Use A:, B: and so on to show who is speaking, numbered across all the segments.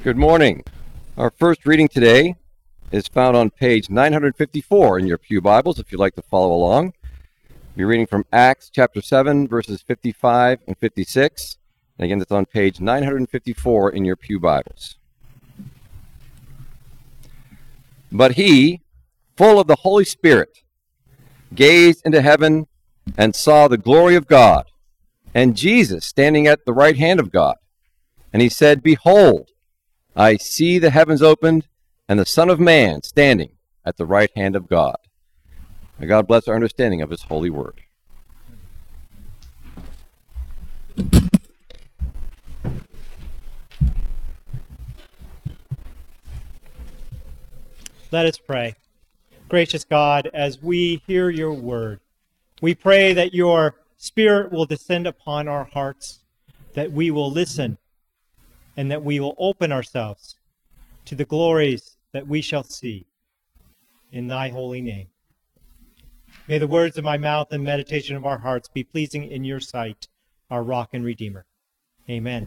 A: Good morning. Our first reading today is found on page 954 in your pew Bibles, if you'd like to follow along. We'll be reading from Acts chapter 7, verses 55 and 56. And again, that's on page 954 in your pew Bibles. But he, full of the Holy Spirit, gazed into heaven and saw the glory of God, and Jesus standing at the right hand of God. And he said, Behold, I see the heavens opened, and the Son of Man standing at the right hand of God. May God bless our understanding of his holy word.
B: Let us pray. Gracious God, as we hear your word, we pray that your Spirit will descend upon our hearts, that we will listen, and that we will open ourselves to the glories that we shall see in thy holy name. May the words of my mouth and meditation of our hearts be pleasing in your sight, our rock and redeemer. Amen.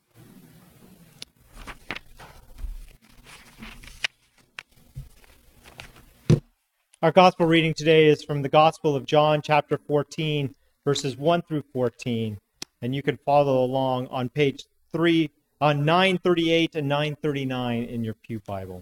B: Our gospel reading today is from the Gospel of John, chapter 14, verses 1 through 14, and you can follow along on page 938 and 939 in your pew Bible.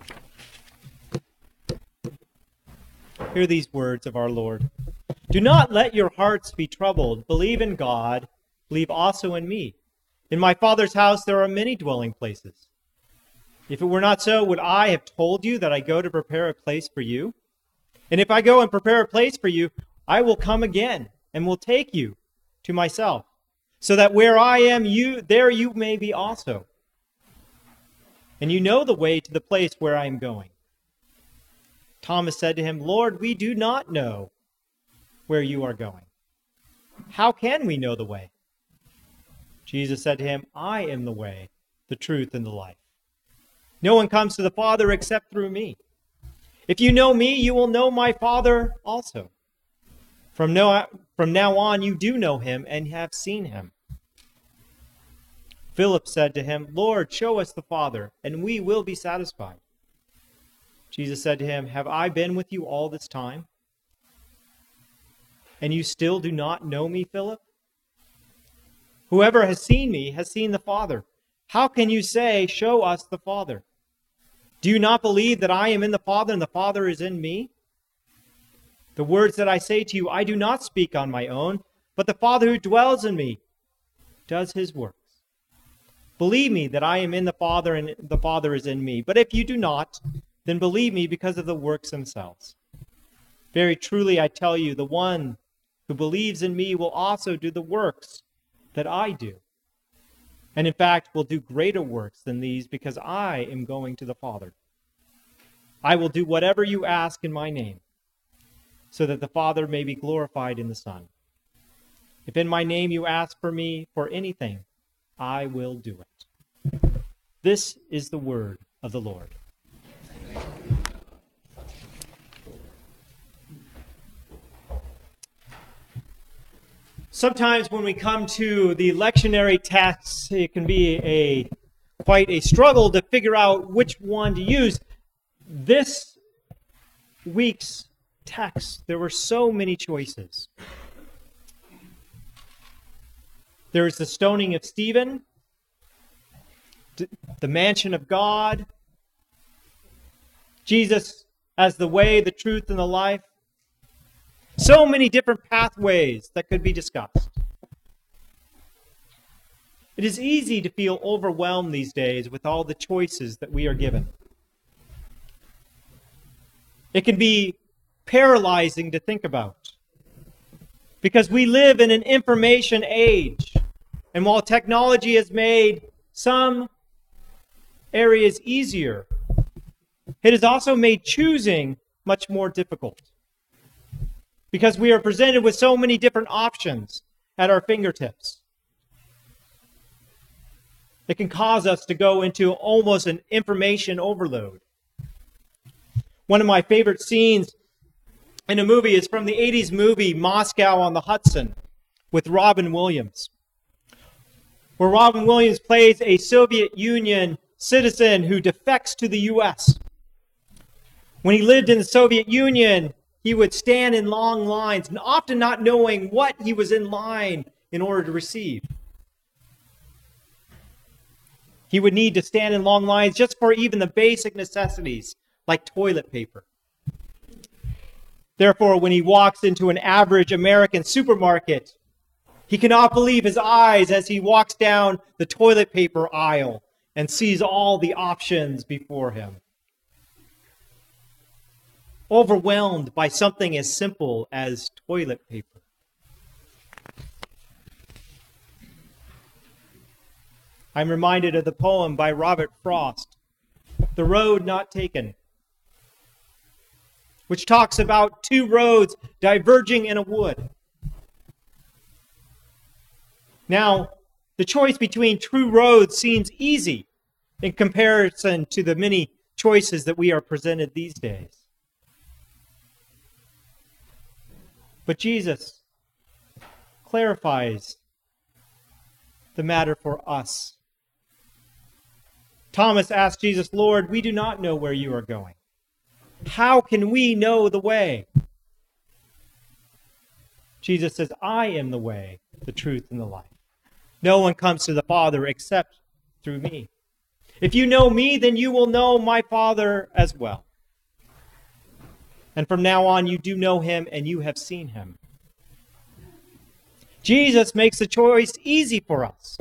B: Hear these words of our Lord. Do not let your hearts be troubled. Believe in God. Believe also in me. In my Father's house there are many dwelling places. If it were not so, would I have told you that I go to prepare a place for you? And if I go and prepare a place for you, I will come again and will take you to myself, so that where I am, there you may be also. And you know the way to the place where I am going. Thomas said to him, Lord, we do not know where you are going. How can we know the way? Jesus said to him, I am the way, the truth, and the life. No one comes to the Father except through me. If you know me, you will know my Father also. From now on, you do know him and have seen him. Philip said to him, Lord, show us the Father, and we will be satisfied. Jesus said to him, Have I been with you all this time? And you still do not know me, Philip? Whoever has seen me has seen the Father. How can you say, Show us the Father? Do you not believe that I am in the Father and the Father is in me? The words that I say to you, I do not speak on my own, but the Father who dwells in me does his works. Believe me that I am in the Father and the Father is in me. But if you do not, then believe me because of the works themselves. Very truly I tell you, the one who believes in me will also do the works that I do. And in fact will do greater works than these, because I am going to the Father. I will do whatever you ask in my name, so that the Father may be glorified in the Son. If in my name you ask for me for anything, I will do it. This is the word of the Lord. Sometimes when we come to the lectionary texts, it can be quite a struggle to figure out which one to use. This week's text, there were so many choices. There is the stoning of Stephen, the mansion of God, Jesus as the way, the truth, and the life. So many different pathways that could be discussed. It is easy to feel overwhelmed these days with all the choices that we are given. It can be paralyzing to think about, because we live in an information age, and while technology has made some areas easier, it has also made choosing much more difficult, because we are presented with so many different options at our fingertips. It can cause us to go into almost an information overload. One of my favorite scenes in a movie is from the 80s movie Moscow on the Hudson with Robin Williams, where Robin Williams plays a Soviet Union citizen who defects to the U.S. When he lived in the Soviet Union, he would stand in long lines, and often not knowing what he was in line in order to receive. He would need to stand in long lines just for even the basic necessities, like toilet paper. Therefore, when he walks into an average American supermarket, he cannot believe his eyes as he walks down the toilet paper aisle and sees all the options before him. Overwhelmed by something as simple as toilet paper. I'm reminded of the poem by Robert Frost, The Road Not Taken, which talks about two roads diverging in a wood. Now, the choice between two roads seems easy in comparison to the many choices that we are presented these days. But Jesus clarifies the matter for us. Thomas asked Jesus, "Lord, we do not know where you are going. How can we know the way?" Jesus says, "I am the way, the truth, and the life. No one comes to the Father except through me. If you know me, then you will know my Father as well. And from now on, you do know him and you have seen him." Jesus makes the choice easy for us.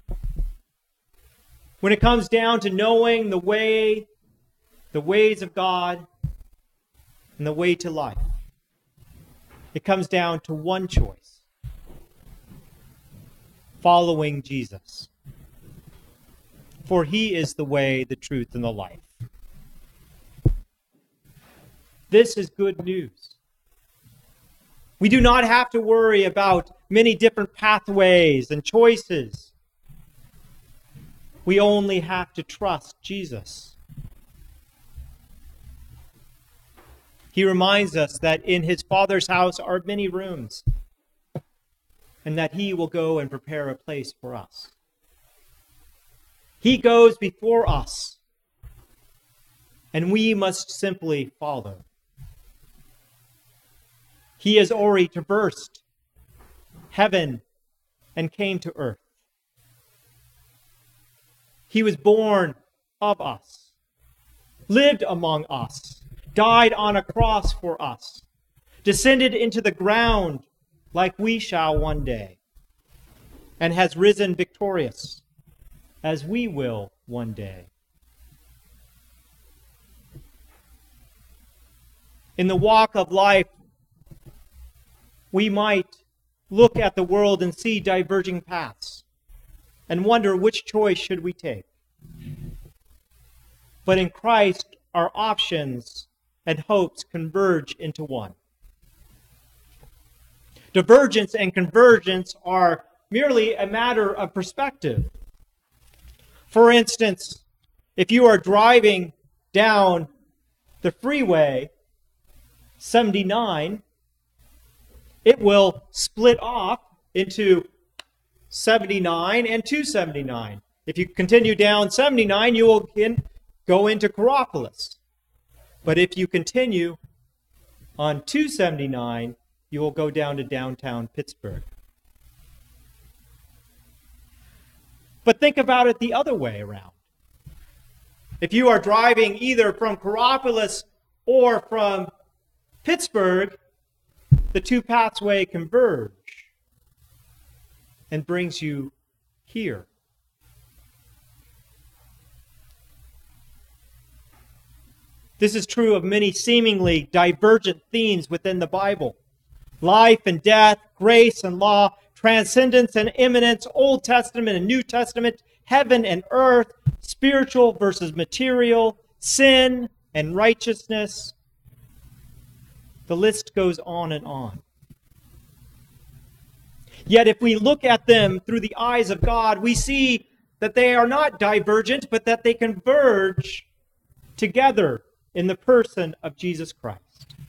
B: When it comes down to knowing the way, the ways of God, and the way to life, it comes down to one choice: following Jesus. For he is the way, the truth, and the life. This is good news. We do not have to worry about many different pathways and choices. We only have to trust Jesus. He reminds us that in his Father's house are many rooms, and that he will go and prepare a place for us. He goes before us, and we must simply follow. He has already traversed heaven and came to earth. He was born of us, lived among us, died on a cross for us, descended into the ground like we shall one day, and has risen victorious as we will one day. In the walk of life, we might look at the world and see diverging paths and wonder which choice should we take. But in Christ, our options and hopes converge into one. Divergence and convergence are merely a matter of perspective. For instance, if you are driving down the freeway 79, it will split off into 79 and 279. If you continue down 79, you will go into Coraopolis. But if you continue on 279, you will go down to downtown Pittsburgh. But think about it the other way around. If you are driving either from Coraopolis or from Pittsburgh, the two pathways converge and brings you here. This is true of many seemingly divergent themes within the Bible. Life and death, grace and law, transcendence and immanence, Old Testament and New Testament, heaven and earth, spiritual versus material, sin and righteousness. The list goes on and on. Yet if we look at them through the eyes of God, we see that they are not divergent, but that they converge together in the person of Jesus Christ.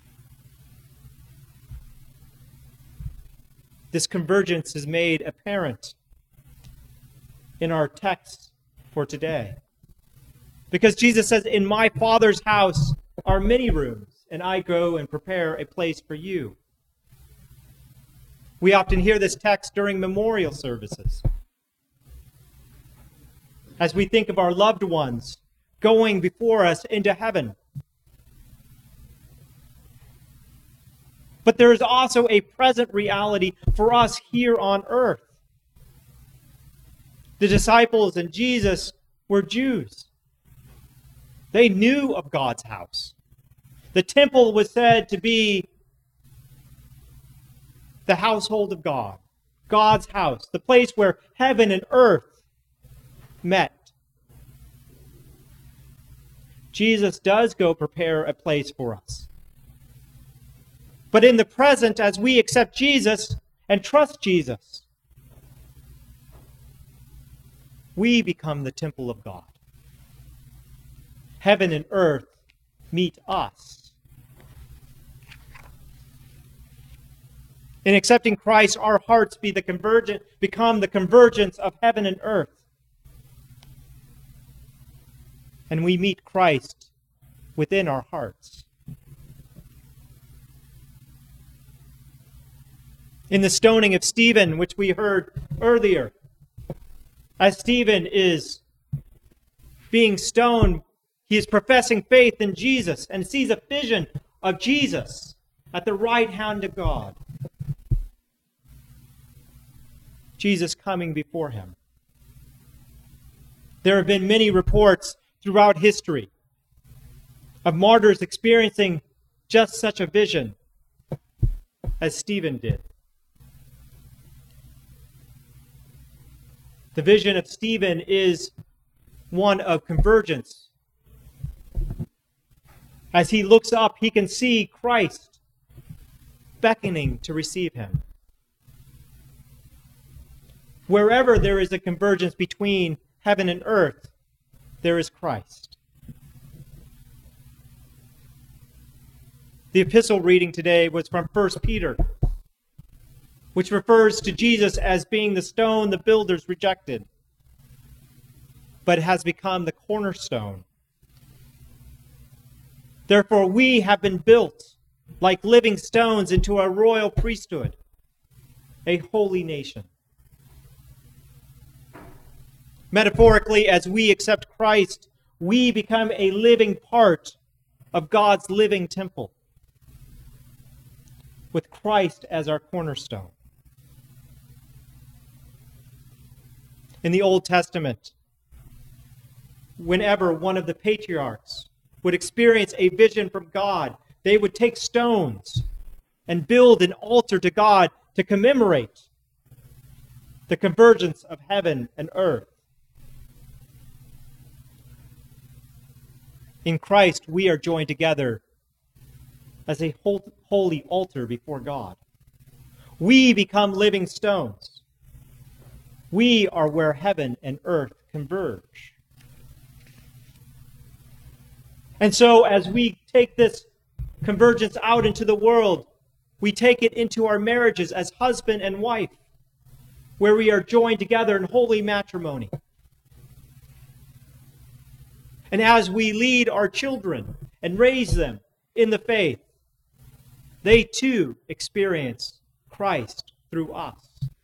B: This convergence is made apparent in our text for today. Because Jesus says, in my Father's house are many rooms, and I go and prepare a place for you. We often hear this text during memorial services, as we think of our loved ones going before us into heaven. But there is also a present reality for us here on earth. The disciples and Jesus were Jews. They knew of God's house. The temple was said to be the household of God, God's house, the place where heaven and earth met. Jesus does go prepare a place for us. But in the present, as we accept Jesus and trust Jesus, we become the temple of God. Heaven and earth meet us. In accepting Christ, our hearts become the convergence of heaven and earth. And we meet Christ within our hearts. In the stoning of Stephen, which we heard earlier, as Stephen is being stoned, he is professing faith in Jesus and sees a vision of Jesus at the right hand of God. Jesus coming before him. There have been many reports throughout history of martyrs experiencing just such a vision as Stephen did. The vision of Stephen is one of convergence. As he looks up, he can see Christ beckoning to receive him. Wherever there is a convergence between heaven and earth, there is Christ. The epistle reading today was from 1 Peter, which refers to Jesus as being the stone the builders rejected, but has become the cornerstone. Therefore, we have been built like living stones into a royal priesthood, a holy nation. Metaphorically, as we accept Christ, we become a living part of God's living temple, with Christ as our cornerstone. In the Old Testament, whenever one of the patriarchs would experience a vision from God, they would take stones and build an altar to God to commemorate the convergence of heaven and earth. In Christ, we are joined together as a holy altar before God. We become living stones. We are where heaven and earth converge. And so, as we take this convergence out into the world, we take it into our marriages as husband and wife, where we are joined together in holy matrimony. And as we lead our children and raise them in the faith, they too experience Christ through us.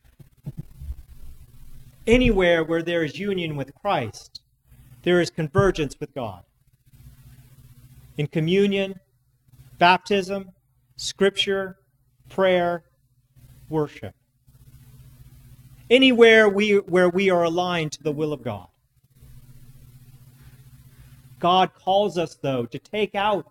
B: Anywhere where there is union with Christ, there is convergence with God. In communion, baptism, scripture, prayer, worship. Anywhere where we are aligned to the will of God. God calls us, though, to take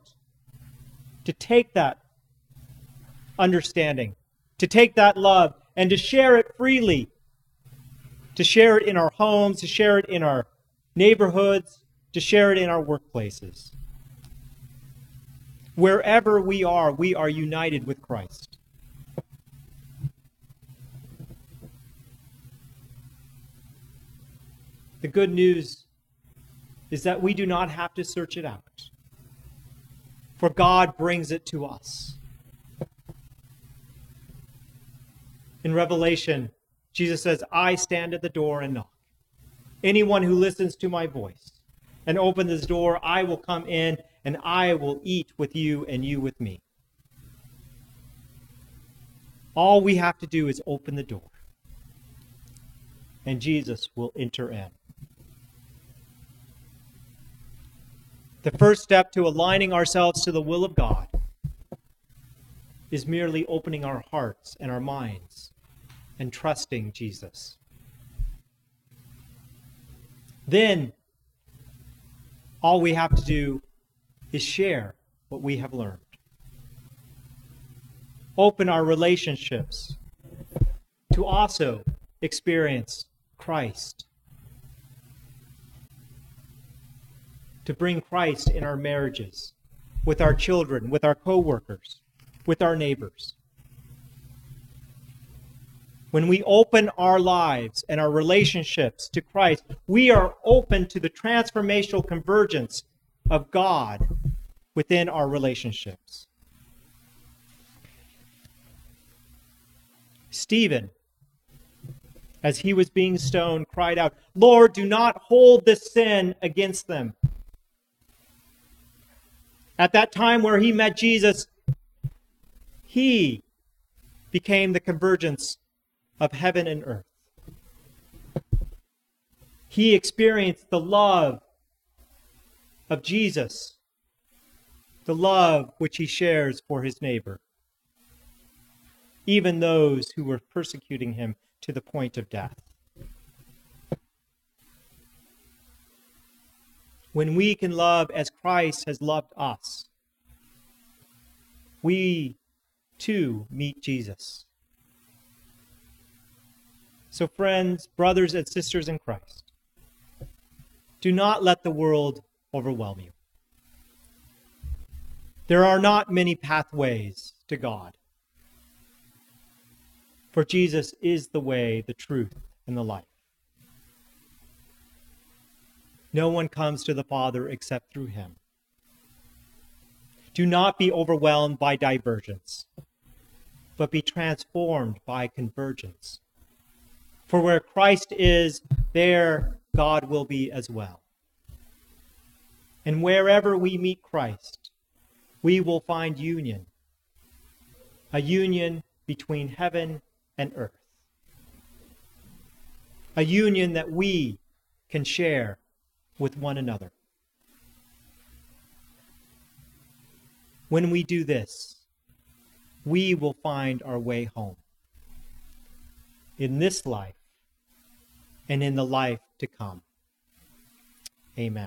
B: that understanding, to take that love, and to share it freely, to share it in our homes, to share it in our neighborhoods, to share it in our workplaces. Wherever we are united with Christ. The good news is that we do not have to search it out, for God brings it to us. In Revelation, Jesus says, I stand at the door and knock. Anyone who listens to my voice and open this door, I will come in and I will eat with you and you with me. All we have to do is open the door, and Jesus will enter in. The first step to aligning ourselves to the will of God is merely opening our hearts and our minds and trusting Jesus. Then, all we have to do is share what we have learned. Open our relationships to also experience Christ. To bring Christ in our marriages, with our children, with our co-workers, with our neighbors. When we open our lives and our relationships to Christ, we are open to the transformational convergence of God within our relationships. Stephen, as he was being stoned, cried out, "Lord, do not hold this sin against them." At that time where he met Jesus, he became the convergence of heaven and earth. He experienced the love of Jesus, the love which he shares for his neighbor, even those who were persecuting him to the point of death. When we can love as Christ has loved us, we too meet Jesus. So friends, brothers and sisters in Christ, do not let the world overwhelm you. There are not many pathways to God. For Jesus is the way, the truth, and the life. No one comes to the Father except through him. Do not be overwhelmed by divergence, but be transformed by convergence. For where Christ is, there God will be as well. And wherever we meet Christ, we will find union, a union between heaven and earth, a union that we can share with one another. When we do this, we will find our way home in this life and in the life to come. Amen.